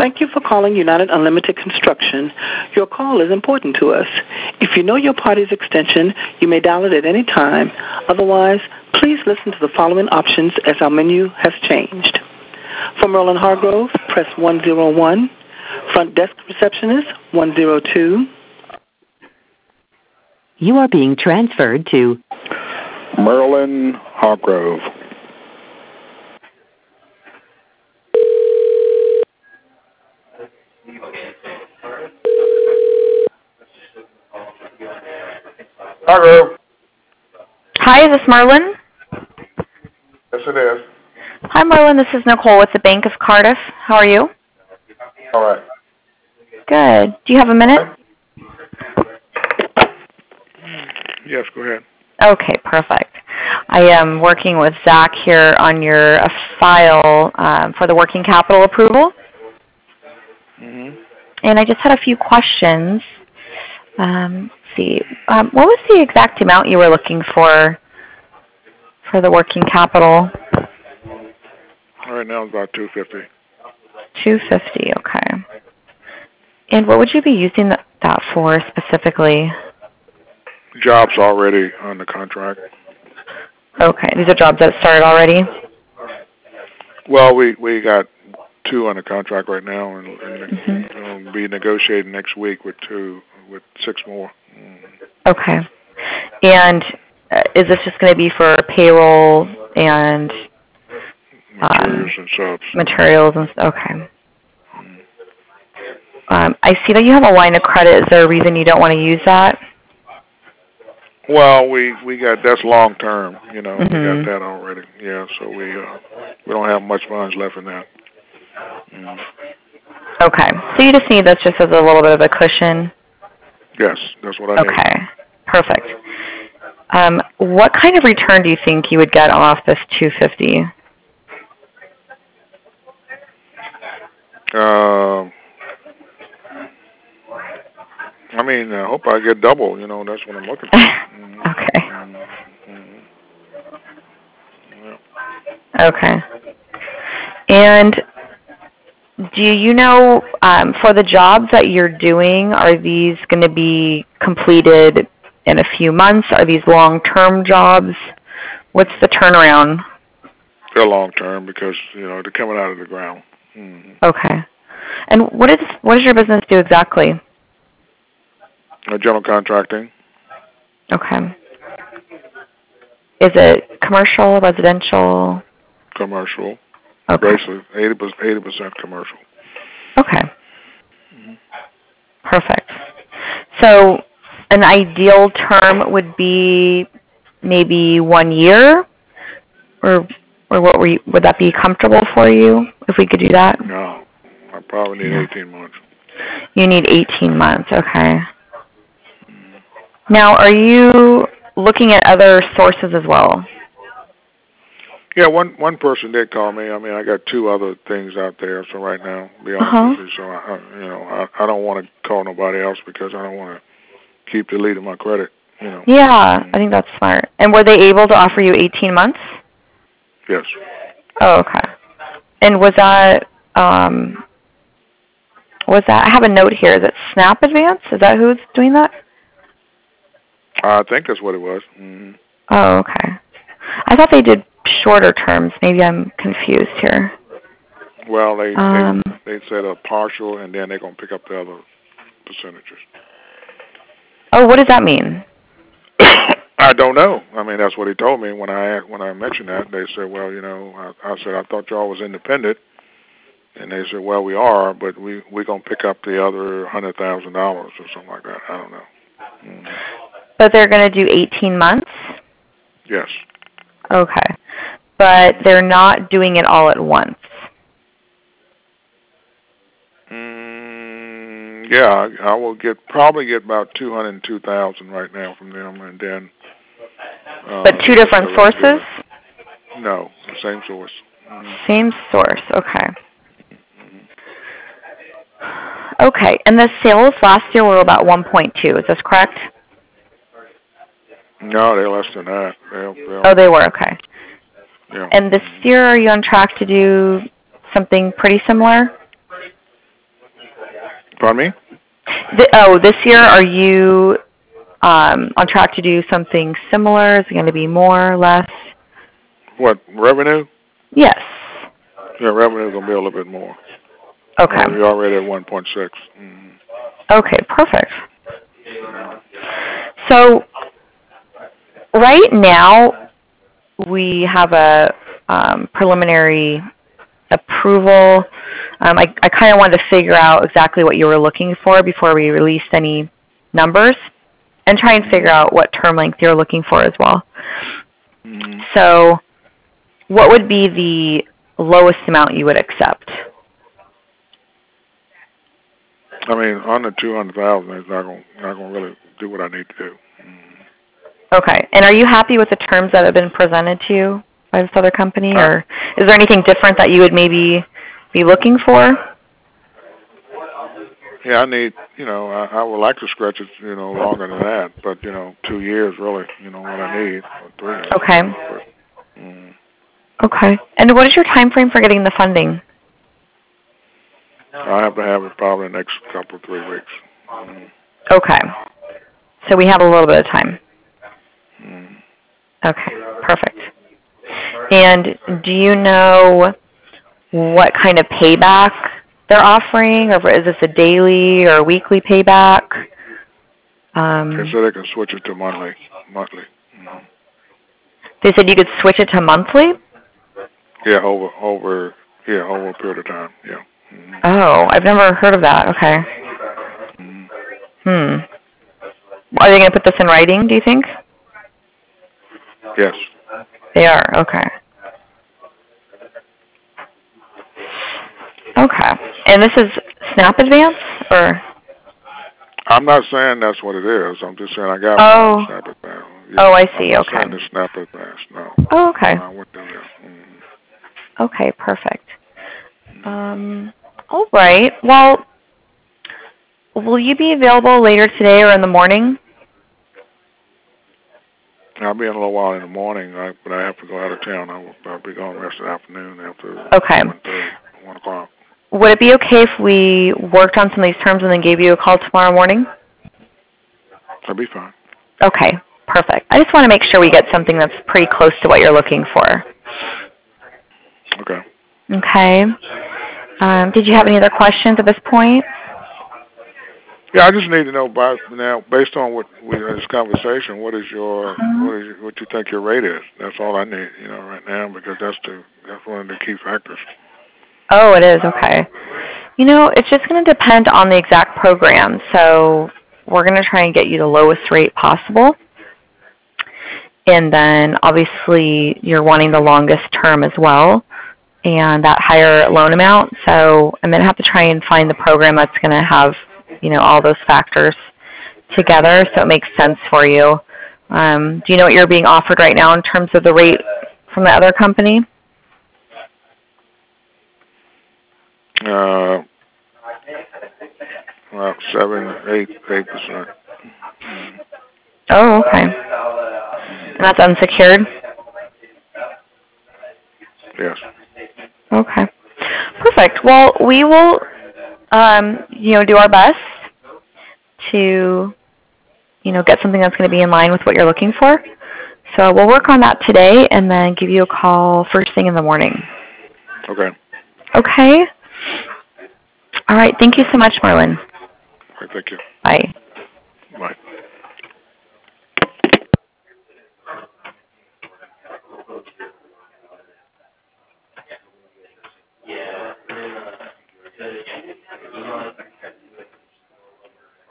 Thank you for calling United Unlimited Construction. Your call is important to us. If you know your party's extension, you may dial it at any time. Otherwise, please listen to the following options as our menu has changed. For Merlin Hargrove, press 101. Front desk receptionist, 102. You are being transferred to Merlin Hargrove. Hargrove. Hi, is this Merlin? Yes, it is. Hi, Merlin. This is Nicole with the Bank of Cardiff. How are you? All right. Good. Do you have a minute? Yes, go ahead. Okay, perfect. I am working with Zach here on your file for the working capital approval. Mm-hmm. And I just had a few questions. Let's see. What was the exact amount you were looking for the working capital? Right now it's about $250. $250, okay. And what would you be using that for specifically? Jobs already on the contract. Okay, these are jobs that started already? Well, we got 2 on the contract right now, and we'll be negotiating next week with 6 more. Okay. And is this just going to be for payroll and materials and subs? Materials and okay. I see that you have a line of credit. Is there a reason you don't want to use that? Well, we got that's long term. We got that already. Yeah, so we don't have much funds left in that. Okay, so you just need this just as a little bit of a cushion. Yes, that's what I need. Okay, perfect. What kind of return do you think you would get off this $250? I mean, I hope I get double. That's what I'm looking for. Okay. Okay. And do you know, for the jobs that you're doing, are these going to be completed in a few months? Are these long-term jobs? What's the turnaround? They're long-term because, they're coming out of the ground. Okay. And what does your business do exactly? General contracting. Okay. Is it commercial, residential? Commercial. Okay. Basically, 80% commercial. Okay. Perfect. So an ideal term would be maybe 1 year, or would that be comfortable for you if we could do that? No, I probably need 18 months. You need 18 months. Okay. Now, are you looking at other sources as well? Yeah, one person did call me. I mean, I got 2 other things out there. So right now, to be honest with you, so I don't want to call nobody else because I don't want to keep deleting my credit. Yeah, I think that's smart. And were they able to offer you 18 months? Yes. Oh, okay. And was that I have a note here. Is it Snap Advance? Is that who's doing that? I think that's what it was. Oh, okay. I thought they did shorter terms. Maybe I'm confused here. Well, they said a partial, and then they're going to pick up the other percentages. Oh, what does that mean? I don't know. I mean, that's what he told me when I mentioned that. They said, well, I said I thought y'all was independent, and they said, well, we are, but we're going to pick up the other $100,000 or something like that. I don't know. But they're going to do 18 months? Yes. Okay. But they're not doing it all at once? Yeah, I will probably get about $202,000 right now from them, and then. But 2 different sources? No, the same source. Same source. Okay. Okay, and the sales last year were about 1.2. Is this correct? No, they're less than that. They were, okay. Yeah. And this year, are you on track to do something pretty similar? Pardon me? This year, are you on track to do something similar? Is it going to be more or less? What, revenue? Yes. Yeah, revenue is going to be a little bit more. Okay. We're already at 1.6. Mm-hmm. Okay, perfect. So right now we have a preliminary approval. I kind of wanted to figure out exactly what you were looking for before we released any numbers and try and figure out what term length you're looking for as well. Mm-hmm. So what would be the lowest amount you would accept? I mean, under 200,000 is not going to really do what I need to do. Mm-hmm. Okay. And are you happy with the terms that have been presented to you by this other company, or is there anything different that you would maybe be looking for? Yeah, I need, I would like to stretch it, longer than that, but, 2 years really, what I need, or 3 years. Okay. But, okay. And what is your time frame for getting the funding? I have to have it probably the next couple, 3 weeks. Okay. So we have a little bit of time. Okay, perfect. And do you know what kind of payback they're offering, or is this a daily or weekly payback? They said they can switch it to monthly. They said you could switch it to monthly? Yeah, over a period of time. Yeah. Oh, I've never heard of that. Okay. Are they going to put this in writing, do you think? Yes. They are. Okay. Okay. And this is SNAP Advance, or? I'm not saying that's what it is. I'm just saying I got SNAP Advance. Yeah. Oh, I see. I'm not okay. saying it's SNAP Advance. No. Oh, okay. No, I wouldn't do that. Okay, perfect. All right. Well, will you be available later today or in the morning? I'll be in a little while in the morning, but I have to go out of town. I'll be gone the rest of the afternoon after 1:30, 1 o'clock. Would it be okay if we worked on some of these terms and then gave you a call tomorrow morning? That'd be fine. Okay, perfect. I just want to make sure we get something that's pretty close to what you're looking for. Okay. Okay. Did you have any other questions at this point? Yeah, I just need to know based on what we had this conversation, what you think your rate is. That's all I need, right now, because that's one of the key factors. Oh, it is. Okay. It's just going to depend on the exact program. So we're going to try and get you the lowest rate possible. And then obviously you're wanting the longest term as well and that higher loan amount. So I'm going to have to try and find the program that's going to have, all those factors together so it makes sense for you. Do you know what you're being offered right now in terms of the rate from the other company? About 8%. Oh, okay. And that's unsecured? Yes. Okay. Perfect. Well, we will, do our best to, get something that's going to be in line with what you're looking for. So we'll work on that today and then give you a call first thing in the morning. Okay. Okay. All right. Thank you so much, Marlon. All right, thank you. Bye.